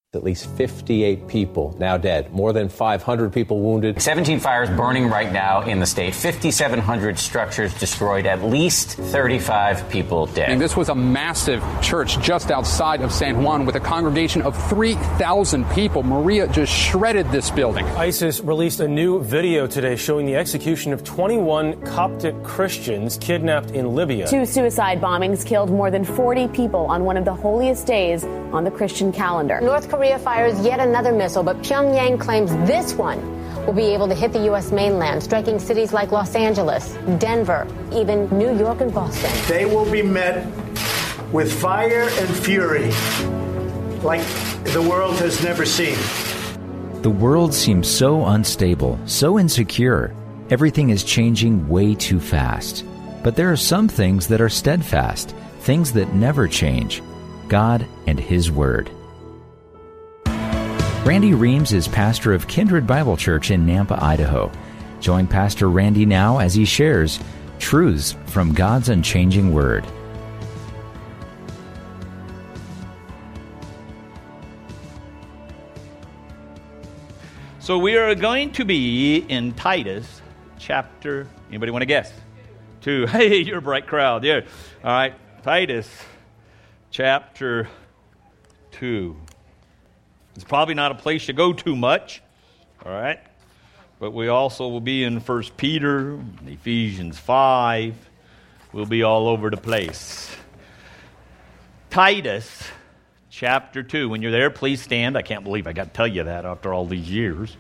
At least 58 people now dead, more than 500 people wounded. 17 fires burning right now in the state, 5,700 structures destroyed, at least 35 people dead. And this was a massive church just outside of San Juan with a congregation of 3,000 people. Maria just shredded this building. ISIS released a new video today showing the execution of 21 Coptic Christians kidnapped in Libya. 2 suicide bombings killed more than 40 people on one of the holiest days on the Christian calendar. North Korea fires yet another missile, but Pyongyang claims this one will be able to hit the U.S. mainland, striking cities like Los Angeles, Denver, even New York and Boston. They will be met with fire and fury like the world has never seen. The world seems so unstable, so insecure. Everything is changing way too fast. But there are some things that are steadfast, things that never change. God and His Word. Randy Reams is pastor of Kindred Bible Church in Nampa, Idaho. Join Pastor Randy now as he shares truths from God's unchanging Word. So we are going to be in Titus chapter, anybody want to guess? 2. Hey, you're a bright crowd. Yeah. All right, Titus chapter 2. It's probably not a place you go too much, all right? But we also will be in 1 Peter, Ephesians 5. We'll be all over the place. Titus chapter 2. When you're there, please stand. I can't believe I got to tell you that after all these years.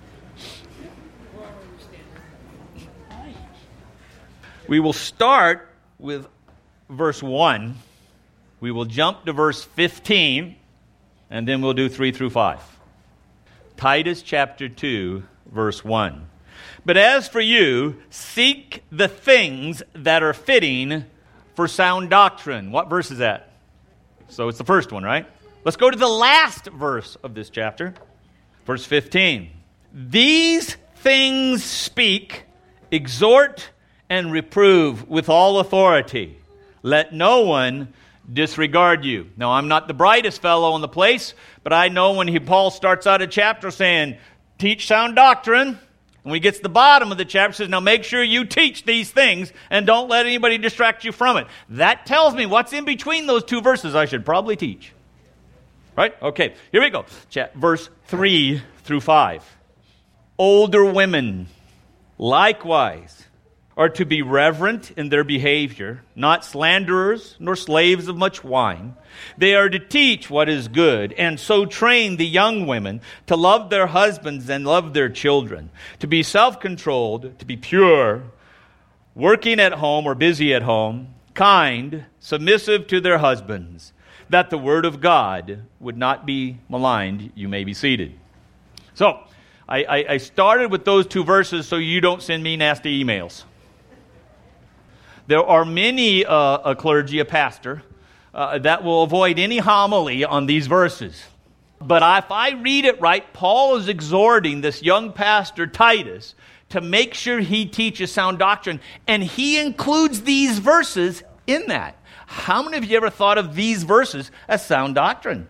We will start with verse 1. We will jump to verse 15. And then we'll do 3 through 5. Titus chapter 2, verse 1. But as for you, seek the things that are fitting for sound doctrine. What verse is that? So it's the first one, right? Let's go to the last verse of this chapter. Verse 15. These things speak, exhort, and reprove with all authority. Let no one disregard you. Now, I'm not the brightest fellow in the place, but I know when Paul starts out a chapter saying, teach sound doctrine, and when he gets to the bottom of the chapter, says, now make sure you teach these things and don't let anybody distract you from it. That tells me what's in between those two verses I should probably teach. Right? Okay, here we go. Verse 3 through 5. Older women, likewise, are to be reverent in their behavior, not slanderers, nor slaves of much wine. They are to teach what is good, and so train the young women to love their husbands and love their children, to be self-controlled, to be pure, working at home or busy at home, kind, submissive to their husbands, that the word of God would not be maligned. You may be seated. So, I started with those 2 verses so you don't send me nasty emails. There are many a clergy, a pastor, that will avoid any homily on these verses. But if I read it right, Paul is exhorting this young pastor, Titus, to make sure he teaches sound doctrine. And he includes these verses in that. How many of you ever thought of these verses as sound doctrine?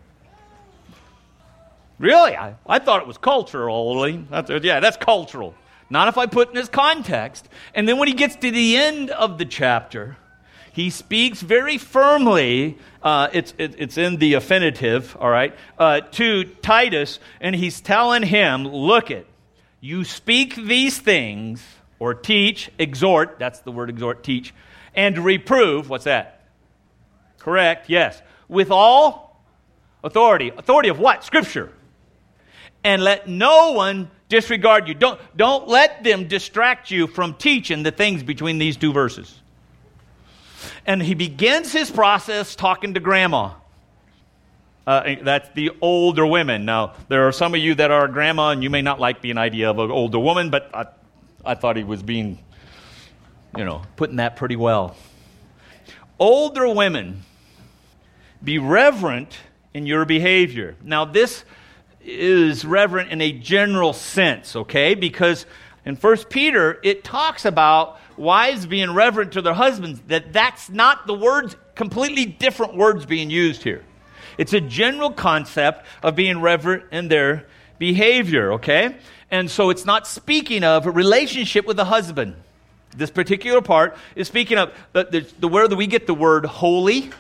Really? I thought it was cultural. Yeah, that's cultural. Not if I put in his context. And then when he gets to the end of the chapter, he speaks very firmly, it's in the affinitive, all right, to Titus, and he's telling him, look it, you speak these things, or teach, exhort, that's the word exhort, teach, and reprove, what's that? Correct, yes. With all authority. Authority of what? Scripture. And let no one disregard you. Don't let them distract you from teaching the things between these 2 verses. And he begins his process talking to grandma. That's the older women. Now, there are some of you that are grandma, and you may not like the idea of an older woman, but I thought he was being, putting that pretty well. Older women, be reverent in your behavior. Now, this is reverent in a general sense, okay? Because in 1 Peter, it talks about wives being reverent to their husbands, that's not the words, completely different words being used here. It's a general concept of being reverent in their behavior, okay? And so it's not speaking of a relationship with a husband. This particular part is speaking of the word that we get the word holy,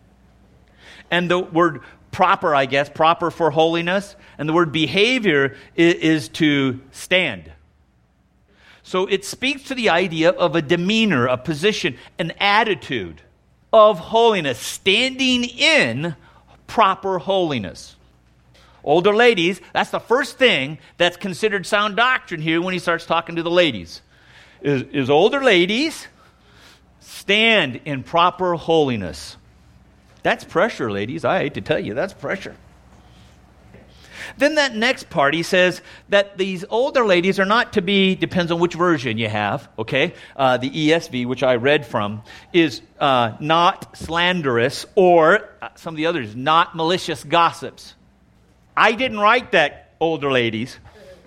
and the word proper, I guess, proper for holiness, and the word behavior is to stand. So it speaks to the idea of a demeanor, a position, an attitude of holiness, standing in proper holiness. Older ladies, that's the first thing that's considered sound doctrine here when he starts talking to the ladies. Is older ladies stand in proper holiness. That's pressure, ladies. I hate to tell you, that's pressure. Then that next part, he says that these older ladies are not to be, depends on which version you have, okay? The ESV, which I read from, is not slanderous, or some of the others, not malicious gossips. I didn't write that, older ladies.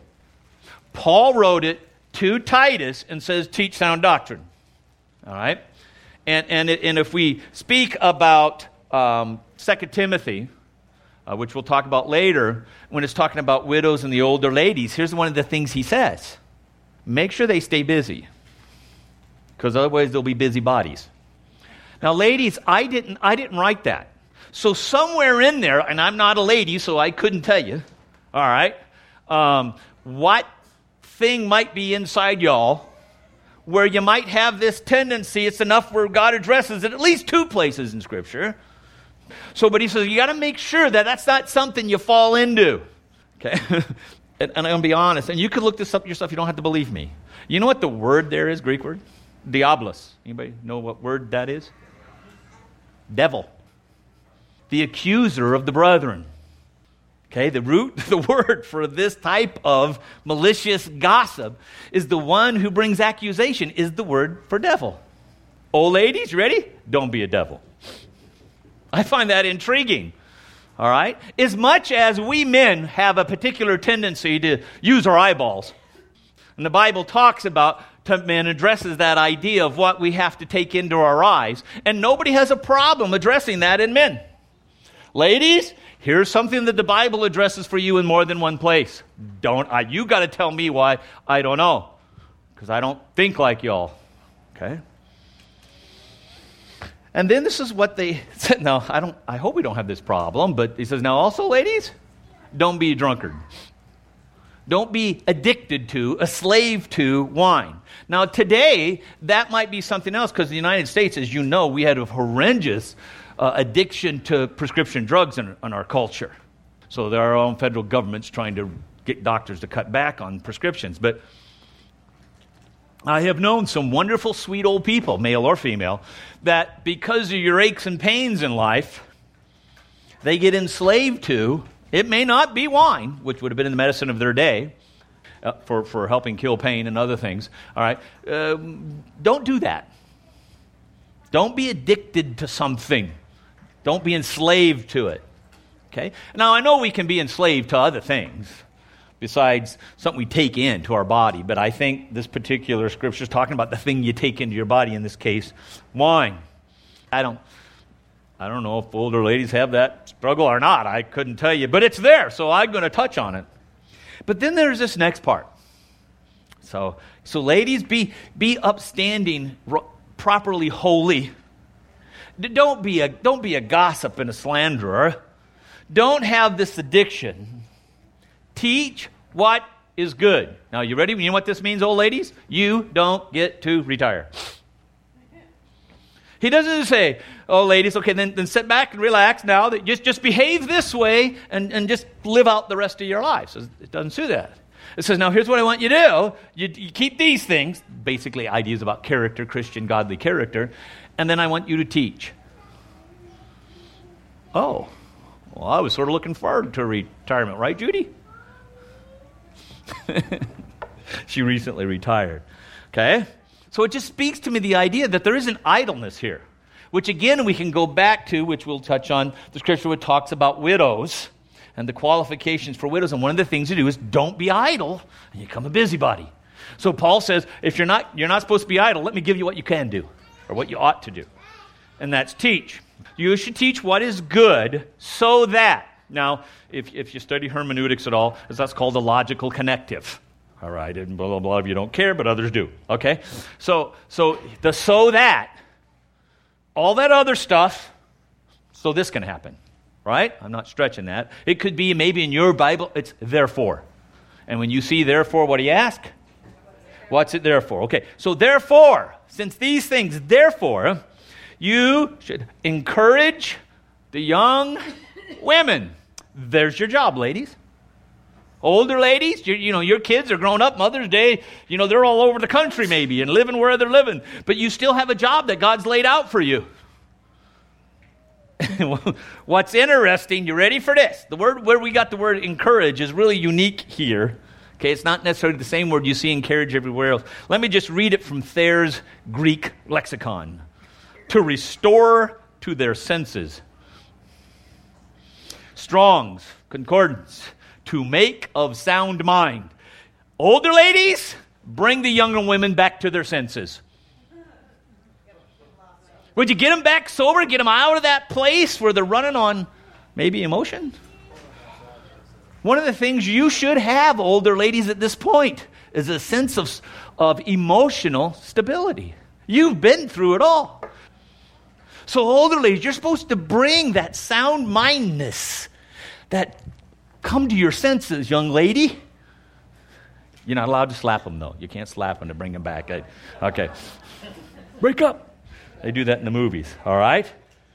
Paul wrote it to Titus and says, teach sound doctrine. All right? And if we speak about 2 Timothy, which we'll talk about later, when it's talking about widows and the older ladies, here's one of the things he says. Make sure they stay busy, because otherwise they'll be busybodies. Now, ladies, I didn't write that. So somewhere in there, and I'm not a lady, so I couldn't tell you, all right, what thing might be inside y'all where you might have this tendency. It's enough where God addresses it at least 2 places in Scripture. So, but he says, you got to make sure that that's not something you fall into. Okay? and I'm going to be honest, and you can look this up yourself. You don't have to believe me. You know what the word there is, Greek word? Diablos. Anybody know what word that is? Devil. The accuser of the brethren. Okay, the word for this type of malicious gossip is the one who brings accusation, is the word for devil. Old ladies, ready? Don't be a devil. I find that intriguing. All right? As much as we men have a particular tendency to use our eyeballs, and the Bible talks about men, addresses that idea of what we have to take into our eyes, and nobody has a problem addressing that in men. Ladies, here's something that the Bible addresses for you in more than one place. You got to tell me why I don't know, because I don't think like y'all. Okay? And then this is what they said. Now, I hope we don't have this problem, but he says, now also, ladies, don't be a drunkard. Don't be addicted to, a slave to wine. Now, today, that might be something else, because in the United States, as you know, we had a horrendous addiction to prescription drugs in our culture. So there are our own federal governments trying to get doctors to cut back on prescriptions. But I have known some wonderful, sweet old people, male or female, that because of your aches and pains in life, they get enslaved to, it may not be wine, which would have been in the medicine of their day, for helping kill pain and other things. All right, don't do that. Don't be addicted to something. Don't be enslaved to it. Okay? Now, I know we can be enslaved to other things besides something we take into our body, but I think this particular scripture is talking about the thing you take into your body, in this case, wine. I don't know if older ladies have that struggle or not. I couldn't tell you, but it's there, so I'm going to touch on it. But then there's this next part. So ladies, be upstanding, properly holy. Don't be a gossip and a slanderer. Don't have this addiction. Teach what is good. Now, you ready? You know what this means, old ladies? You don't get to retire. He doesn't say, oh, ladies, okay, then sit back and relax now. That just behave this way and just live out the rest of your lives. It doesn't say that. It says, now here's what I want you to do. You keep these things, basically ideas about character, Christian, godly character, and then I want you to teach. Oh, well, I was sort of looking forward to retirement, right, Judy? She recently retired. Okay? So it just speaks to me the idea that there isn't idleness here, which again we can go back to, which we'll touch on, the scripture which talks about widows and the qualifications for widows. And one of the things to do is don't be idle and you become a busybody. So Paul says, if you're not supposed to be idle, let me give you what you can do or what you ought to do. And that's teach. You should teach what is good so that. Now, if you study hermeneutics at all, that's called a logical connective. All right, and blah, blah, blah, you don't care, but others do. Okay? So that, all that other stuff, so this can happen. Right? I'm not stretching that. It could be maybe in your Bible, it's therefore. And when you see therefore, what do you ask? What's it there for? Okay, so therefore, since these things, therefore, you should encourage the young women. There's your job, ladies. Older ladies, your kids are grown up, Mother's Day, they're all over the country maybe and living where they're living. But you still have a job that God's laid out for you. What's interesting, you ready for this? The word where we got the word encourage is really unique here. Okay, it's not necessarily the same word you see encourage everywhere else. Let me just read it from Thayer's Greek lexicon. To restore to their senses. Strong's Concordance. To make of sound mind. Older ladies, bring the younger women back to their senses. Would you get them back sober, get them out of that place where they're running on maybe emotion? One of the things you should have, older ladies, at this point is a sense of emotional stability. You've been through it all. So older ladies, you're supposed to bring that sound mindedness, that come to your senses, young lady. You're not allowed to slap them, though. You can't slap them to bring them back. Okay. Wake up. They do that in the movies, all right?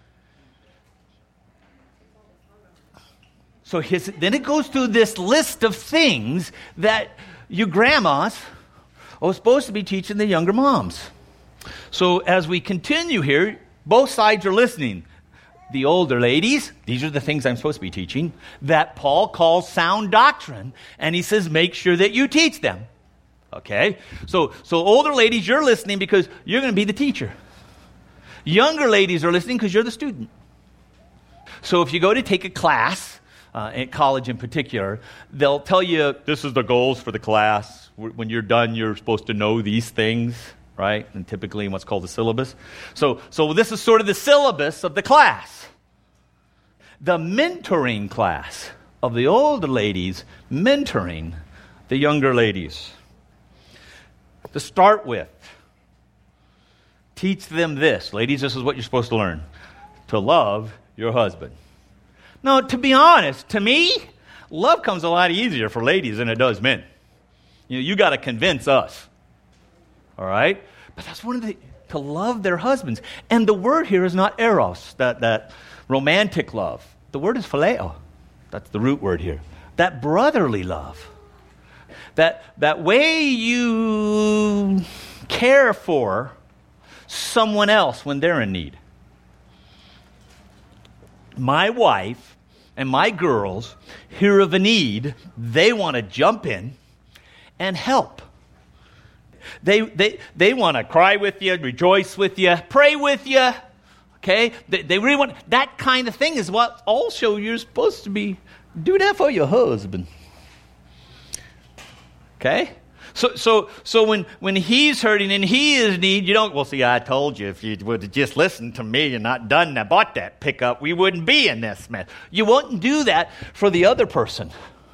So then it goes through this list of things that you grandmas are supposed to be teaching the younger moms. So as we continue here, both sides are listening. The older ladies, these are the things I'm supposed to be teaching, that Paul calls sound doctrine, and he says make sure that you teach them. Okay? So older ladies, you're listening because you're going to be the teacher. Younger ladies are listening because you're the student. So if you go to take a class, at college in particular, they'll tell you this is the goals for the class. When you're done, you're supposed to know these things, right? And typically in what's called the syllabus. So this is sort of the syllabus of the class. The mentoring class of the older ladies mentoring the younger ladies. To start with, teach them this. Ladies, this is what you're supposed to learn. To love your husband. Now, to be honest, to me, love comes a lot easier for ladies than it does men. You got to convince us. All right? But that's one of the, to love their husbands. And the word here is not eros, that romantic love. The word is phileo. That's the root word here. That brotherly love. That way you care for someone else when they're in need. My wife and my girls hear of a need, they want to jump in and help. They want to cry with you, rejoice with you, pray with you. Okay? They really want, that kind of thing is what also you're supposed to be, do that for your husband. Okay? So when he's hurting and he is in need, you don't, well, see, I told you if you would have just listened to me and not done that, bought that pickup, we wouldn't be in this mess. You wouldn't do that for the other person.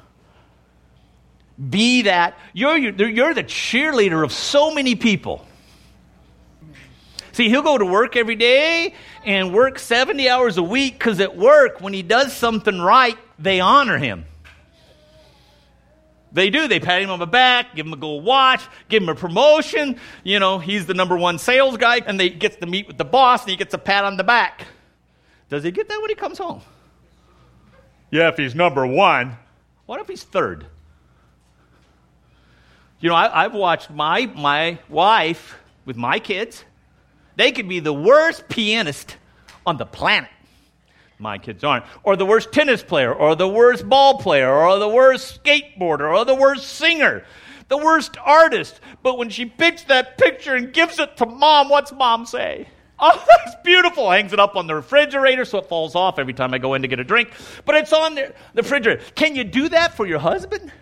Be that, you're the cheerleader of so many people. See, he'll go to work every day and work 70 hours a week because at work, when he does something right, they honor him. They do. They pat him on the back, give him a gold watch, give him a promotion. He's the number one sales guy, and he gets to meet with the boss, and he gets a pat on the back. Does he get that when he comes home? Yeah, if he's number one. What if he's third? I've watched my wife with my kids. They could be the worst pianist on the planet. My kids aren't. Or the worst tennis player, or the worst ball player, or the worst skateboarder, or the worst singer, the worst artist. But when she picks that picture and gives it to mom, what's mom say? Oh, that's beautiful. Hangs it up on the refrigerator so it falls off every time I go in to get a drink. But it's on the refrigerator. Can you do that for your husband?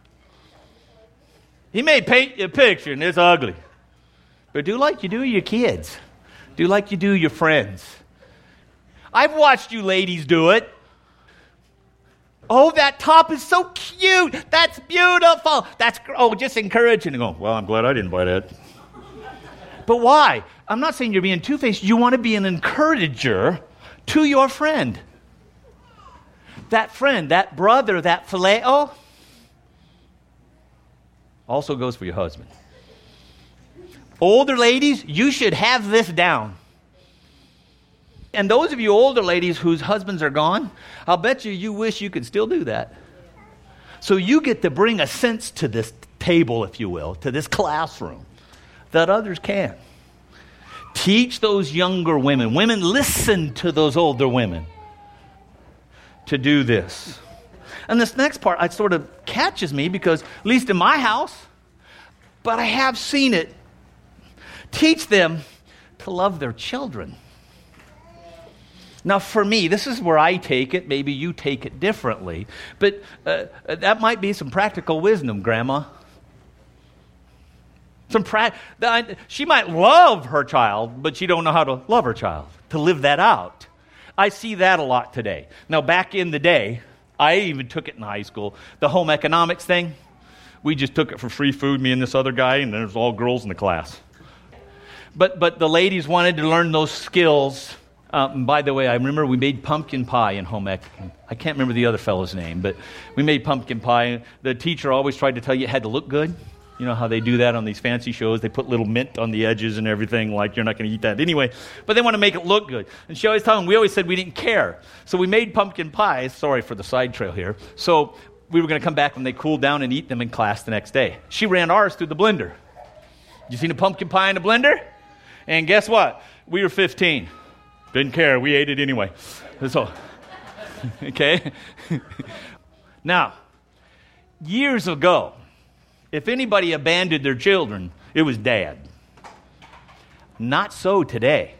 He may paint you a picture and it's ugly. But do like you do your kids. Do like you do your friends. I've watched you ladies do it. Oh, that top is so cute. That's beautiful. Just encouraging. And go, well, I'm glad I didn't buy that. But why? I'm not saying you're being two-faced. You want to be an encourager to your friend. That friend, that brother, that phileo, also goes for your husband. Older ladies, you should have this down. And those of you older ladies whose husbands are gone, I'll bet you wish you could still do that. So you get to bring a sense to this table, if you will, to this classroom that others can't. Teach those younger women. Women, listen to those older women to do this. And this next part, it sort of catches me because, at least in my house, but I have seen it. Teach them to love their children. Now, for me, this is where I take it. Maybe you take it differently. But that might be some practical wisdom, Grandma. She might love her child, but she don't know how to love her child, to live that out. I see that a lot today. Now, back in the day, I even took it in high school, the home economics thing. We just took it for free food, me and this other guy, and there was all girls in the class. But the ladies wanted to learn those skills. By the way, I remember we made pumpkin pie in home ec. I can't remember the other fellow's name, but we made pumpkin pie. The teacher always tried to tell you it had to look good. You know how they do that on these fancy shows? They put little mint on the edges and everything, like you're not going to eat that anyway. But they want to make it look good. And she always told them, we always said we didn't care. So we made pumpkin pies. Sorry for the side trail here. So we were going to come back when they cooled down and eat them in class the next day. She ran ours through the blender. You seen a pumpkin pie in the blender? And guess what? We were 15. Didn't care. We ate it anyway. So, okay? Now, years ago, if anybody abandoned their children, it was Dad. Not so today.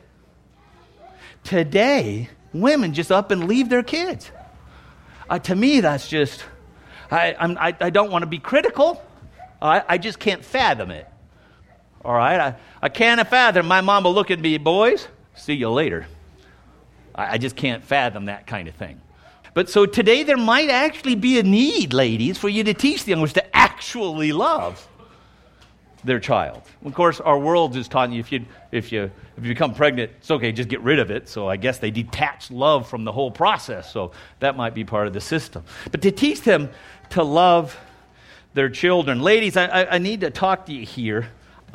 Today, women just up and leave their kids. To me, that's just, I don't want to be critical. I just can't fathom it. All right? I can't fathom my mama look at me, boys, see you later. I just can't fathom that kind of thing. But so today there might actually be a need, ladies, for you to teach the young ones to actually love their child. Of course, our world is taught you if you become pregnant, it's okay, just get rid of it. So I guess they detach love from the whole process. So that might be part of the system. But to teach them to love their children. Ladies, I need to talk to you here.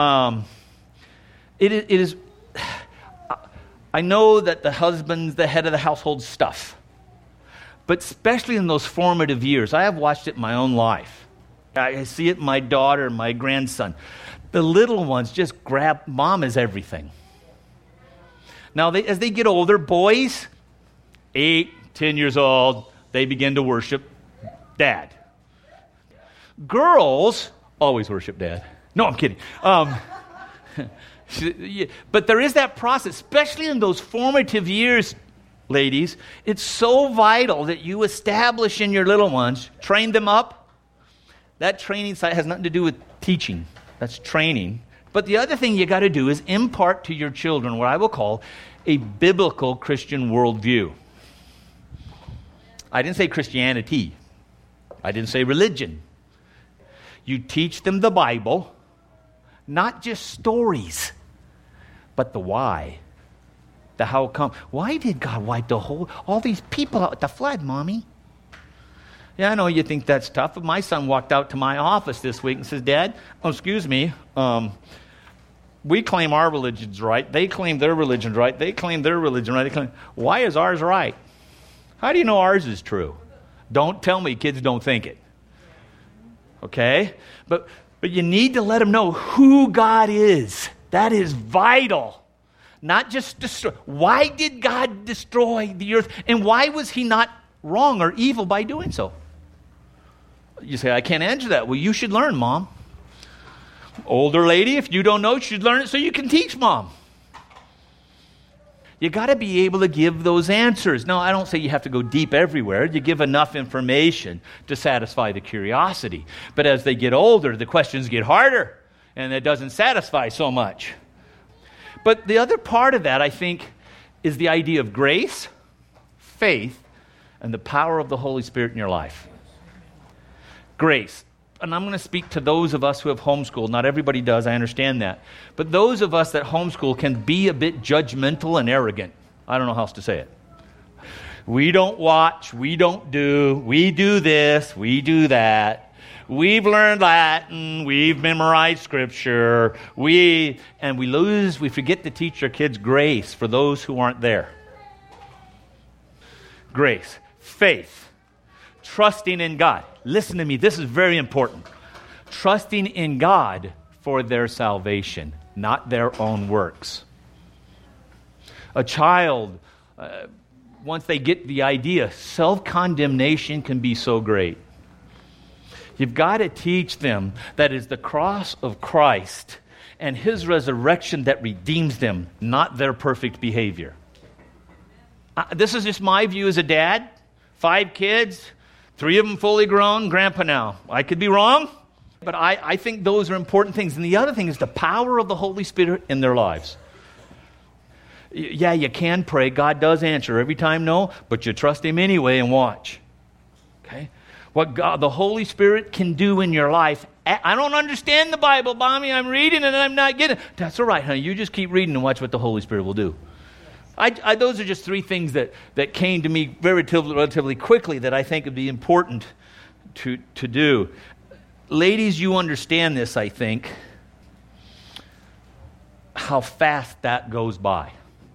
It is... I know that the husband's the head of the household stuff. But especially in those formative years, I have watched it in my own life. I see it in my daughter and my grandson. The little ones just grab mom as everything. Now, as they get older, boys, 8, 10 years old, they begin to worship Dad. Girls always worship Dad. No, I'm kidding. But there is that process, especially in those formative years, ladies. It's so vital that you establish in your little ones, train them up. That training side has nothing to do with teaching. That's training. But the other thing you got to do is impart to your children what I will call a biblical Christian worldview. I didn't say Christianity. I didn't say religion. You teach them the Bible, not just stories, but the why, the how come. Why did God wipe all these people out with the flood, Mommy? Yeah, I know you think that's tough, but my son walked out to my office this week and says, Dad, excuse me, we claim our religion's right. They claim their religion's right. They claim their religion right. Why is ours right? How do you know ours is true? Don't tell me kids don't think it. Okay? But you need to let them know who God is. That is vital. Not just destroy. Why did God destroy the earth? And why was he not wrong or evil by doing so? You say, I can't answer that. Well, you should learn, Mom. Older lady, if you don't know, you should learn it so you can teach Mom. You got to be able to give those answers. Now, I don't say you have to go deep everywhere. You give enough information to satisfy the curiosity. But as they get older, the questions get harder, and it doesn't satisfy so much. But the other part of that, I think, is the idea of grace faith and the power of the Holy Spirit in your life. Grace. And I'm going to speak to those of us who have homeschooled. Not everybody does, I understand that. But those of us that homeschool can be a bit judgmental and arrogant. I don't know how else to say it. We don't watch, we don't do, we do this, we do that. We've learned Latin, we've memorized Scripture, we forget to teach our kids grace for those who aren't there. Grace, faith, trusting in God. Listen to me, this is very important. Trusting in God for their salvation, not their own works. A child, once they get the idea, self-condemnation can be so great. You've got to teach them that it's the cross of Christ and His resurrection that redeems them, not their perfect behavior. This is just my view as a dad. 5 kids, 3 of them fully grown, grandpa now. I could be wrong, but I think those are important things. And the other thing is the power of the Holy Spirit in their lives. Yeah, you can pray. God does answer every time, no, but you trust Him anyway and watch. Okay? What God, the Holy Spirit can do in your life. I don't understand the Bible, Mommy. I'm reading and I'm not getting it. That's all right, honey. You just keep reading and watch what the Holy Spirit will do. Those are just 3 things that came to me relatively quickly that I think would be important to do. Ladies, you understand this, I think, how fast that goes by.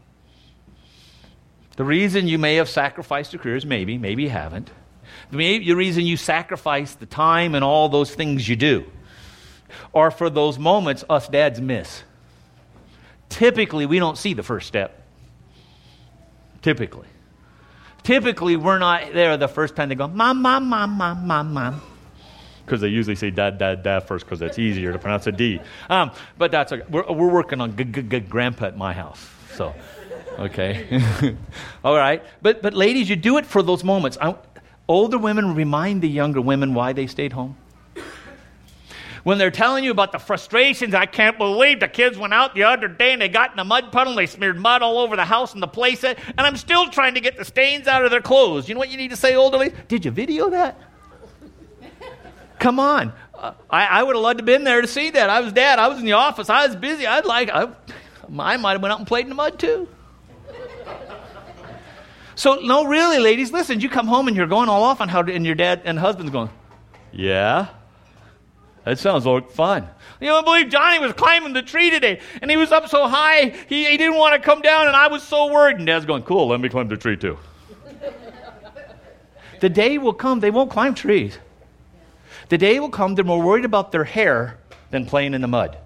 The reason you may have sacrificed your careers, maybe you haven't. The reason you sacrifice the time and all those things you do are for those moments us dads miss. Typically, we don't see the first step. Typically, we're not there the first time they go, Mom, Mom, Mom, Mom, Mom, Mom. Because they usually say Dad, Dad, Dad first because it's easier to pronounce a D. But that's okay. We're working on grandpa at my house. So, okay. All right. But ladies, you do it for those moments. Older women remind the younger women why they stayed home. When they're telling you about the frustrations, I can't believe the kids went out the other day and they got in a mud puddle and they smeared mud all over the house and the playset, and I'm still trying to get the stains out of their clothes. You know what you need to say, older ladies? Did you video that? Come on. I would have loved to have been there to see that. I was dad. I was in the office. I was busy. I might have went out and played in the mud too. So, no, really, ladies, listen. You come home and you're going all off on and your dad and husband's going, yeah? That sounds like fun. You don't believe Johnny was climbing the tree today, and he was up so high, he didn't want to come down, and I was so worried. And Dad's going, cool, let me climb the tree too. The day will come, they won't climb trees. The day will come, they're more worried about their hair than playing in the mud.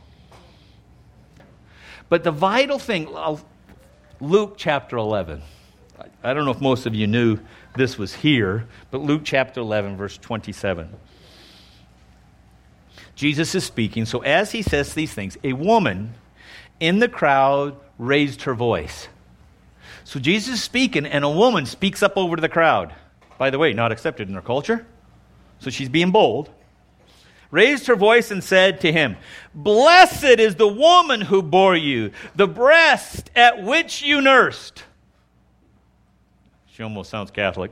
But the vital thing, Luke chapter 11. I don't know if most of you knew this was here, but Luke chapter 11, verse 27. Jesus is speaking, so as he says these things, a woman in the crowd raised her voice. So Jesus is speaking, and a woman speaks up over to the crowd. By the way, not accepted in her culture. So she's being bold. Raised her voice and said to him, Blessed is the woman who bore you, the breast at which you nursed. She almost sounds Catholic.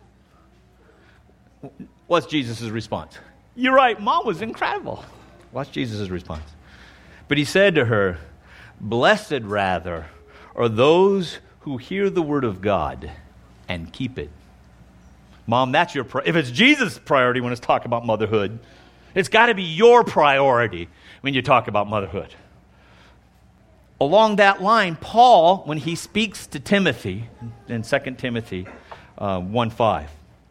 What's Jesus' response? You're right, Mom was incredible. Watch Jesus' response. But he said to her, Blessed rather are those who hear the word of God and keep it. Mom, that's your if it's Jesus' priority when it's talk about motherhood, it's got to be your priority when you talk about motherhood. Along that line, Paul, when he speaks to Timothy in 2 Timothy 1:5,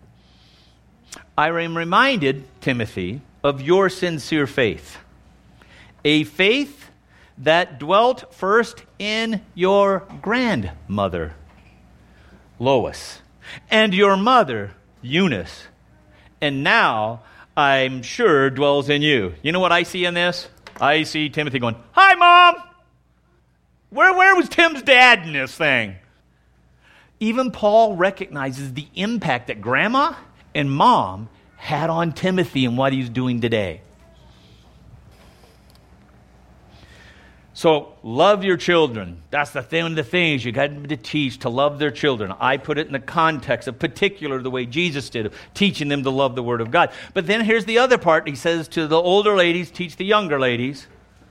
I am reminded, Timothy, of your sincere faith, a faith that dwelt first in your grandmother, Lois, and your mother, Eunice, and now, I'm sure, dwells in you. You know what I see in this? I see Timothy going, Hi, Mom! Where was Tim's dad in this thing? Even Paul recognizes the impact that Grandma and Mom had on Timothy and what he's doing today. So love your children. That's one of the things you got to teach, to love their children. I put it in the context of particular the way Jesus did, of teaching them to love the Word of God. But then here's the other part. He says to the older ladies, teach the younger ladies.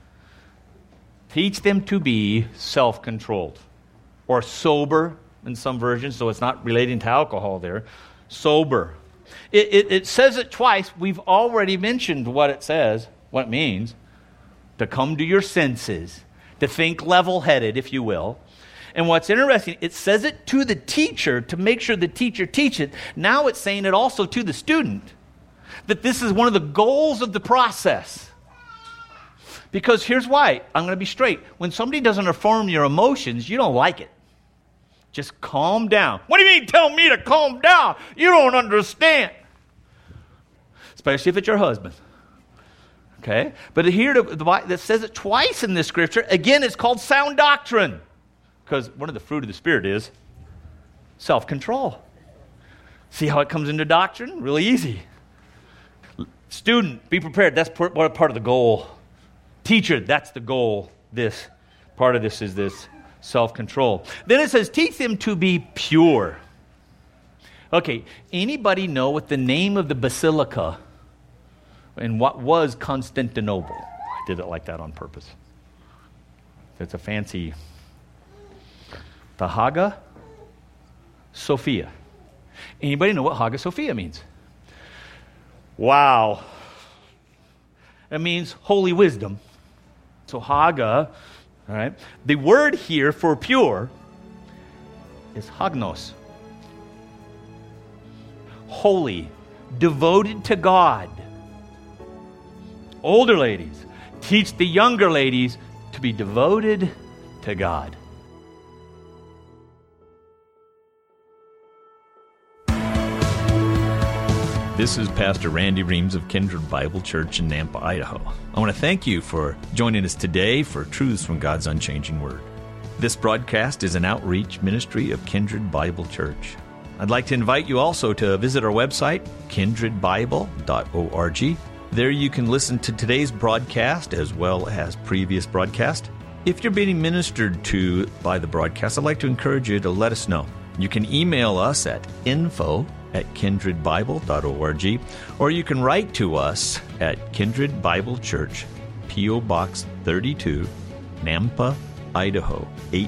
Teach them to be self-controlled or sober in some versions, so it's not relating to alcohol there. Sober. It says it twice. We've already mentioned what it says, what it means. To come to your senses, to think level-headed, if you will. And what's interesting, it says it to the teacher to make sure the teacher teaches it. Now it's saying it also to the student, that this is one of the goals of the process. Because here's why. I'm going to be straight. When somebody doesn't affirm your emotions, you don't like it. Just calm down. What do you mean tell me to calm down? You don't understand. Especially if it's your husband. Okay? But here, that says it twice in this scripture. Again, it's called sound doctrine. Because one of the fruit of the Spirit is self-control. See how it comes into doctrine? Really easy. Student, be prepared. That's part of the goal. Teacher, that's the goal. Part of this is this self-control. Then it says, teach them to be pure. Okay, anybody know what the name of the basilica in what was Constantinople? I did it like that on purpose. It's a fancy. The Hagia Sophia. Anybody know what Hagia Sophia means? Wow. It means holy wisdom. So Hagia, all right. The word here for pure is hagnos. Holy, devoted to God. Older ladies, teach the younger ladies to be devoted to God. This is Pastor Randy Reams of Kindred Bible Church in Nampa, Idaho. I want to thank you for joining us today for Truths from God's Unchanging Word. This broadcast is an outreach ministry of Kindred Bible Church. I'd like to invite you also to visit our website, kindredbible.org. There you can listen to today's broadcast as well as previous broadcasts. If you're being ministered to by the broadcast, I'd like to encourage you to let us know. You can email us at info@kindredbible.org, or you can write to us at Kindred Bible Church, P.O. Box 32, Nampa, Idaho,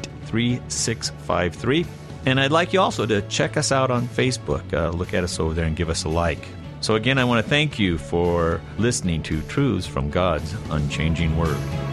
83653. And I'd like you also to check us out on Facebook. Look at us over there and give us a like. So again, I want to thank you for listening to Truths from God's Unchanging Word.